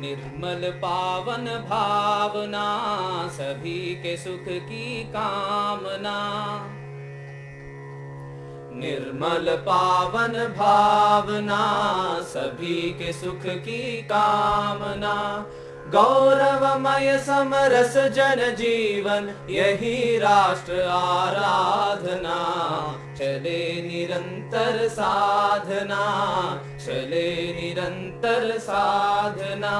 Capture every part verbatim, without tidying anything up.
निर्मल पावन भावना, सभी के सुख की कामना। निर्मल पावन भावना, सभी के सुख की कामना। गौरवमय समरस जन जीवन, यही राष्ट्र आराधना। चले निरंतर साधना, चले निरंतर साधना।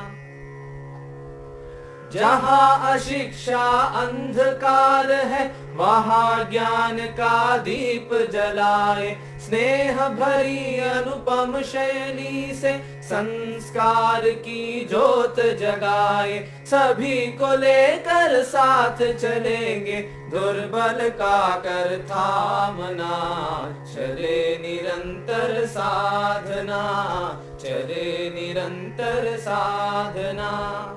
जहाँ अशिक्षा अंधकार है, वहाँ ज्ञान का दीप जलाए। स्नेह भरी अनुपम शैली से संस्कार की ज्योत जगाए। सभी को लेकर साथ चलेंगे, दुर्बल का कर थामना। चले निरंतर साधना, चले निरंतर साधना।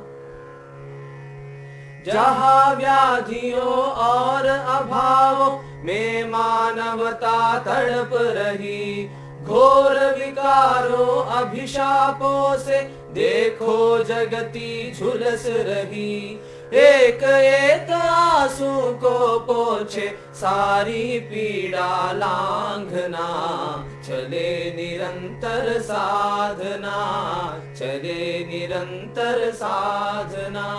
जहाँ व्याधियों और अभावों में मानवता तड़प रही, घोर विकारों अभिशापों से देखो जगती झुलस रही। एक एक आंसू को पोछे सारी पीड़ा लांघना। चले निरंतर साधना, चले निरंतर साधना।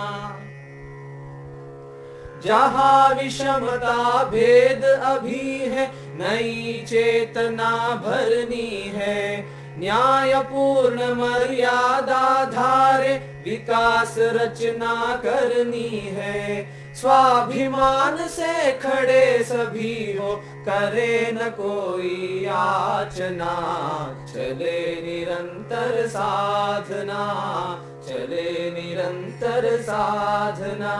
जहाँ विषमता भेद अभी है, नई चेतना भरनी है। न्यायपूर्ण मर्यादा धारे, विकास रचना करनी है। स्वाभिमान से खड़े सभी हो, करे न कोई याचना। चले निरंतर साधना, चले निरंतर साधना।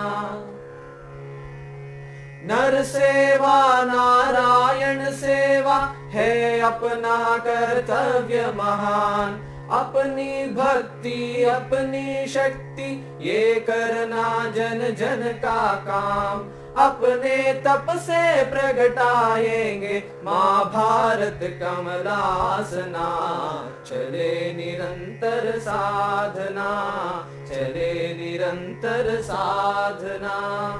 नर सेवा नारायण सेवा है अपना कर्तव्य महान। अपनी भक्ति अपनी शक्ति, ये करना जन जन का काम। अपने तप से प्रगटाएंगे माँ भारत कमलासना। चले निरंतर साधना, चले निरंतर साधना।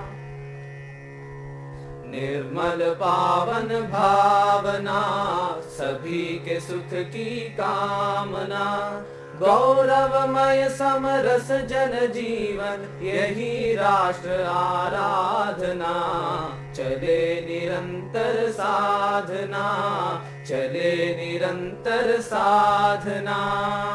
निर्मल पावन भावना, सभी के सुख की कामना। गौरवमय समरस जन जीवन, यही राष्ट्र आराधना। चले निरंतर साधना, चले निरंतर साधना।